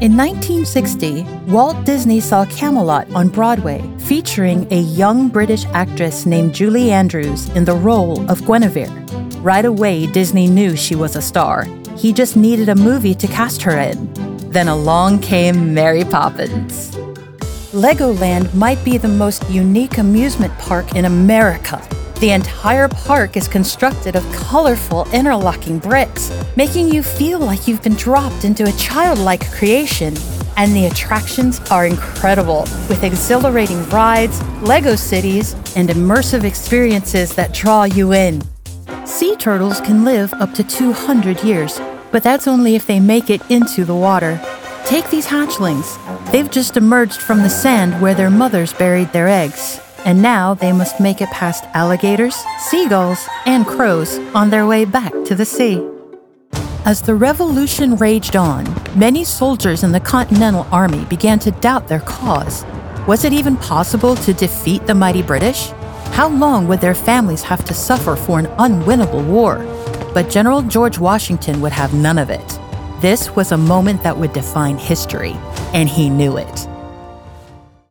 In 1960, Walt Disney saw Camelot on Broadway, featuring a young British actress named Julie Andrews in the role of Guinevere. Right away, Disney knew she was a star. He just needed a movie to cast her in. Then along came Mary Poppins. Legoland might be the most unique amusement park in America. The entire park is constructed of colorful interlocking bricks, making you feel like you've been dropped into a childlike creation. And the attractions are incredible, with exhilarating rides, Lego cities, and immersive experiences that draw you in. Sea turtles can live up to 200 years, but that's only if they make it into the water. Take these hatchlings. They've just emerged from the sand where their mothers buried their eggs. And now they must make it past alligators, seagulls, and crows on their way back to the sea. As the revolution raged on, many soldiers in the Continental Army began to doubt their cause. Was it even possible to defeat the mighty British? How long would their families have to suffer for an unwinnable war? But General George Washington would have none of it. This was a moment that would define history, and he knew it.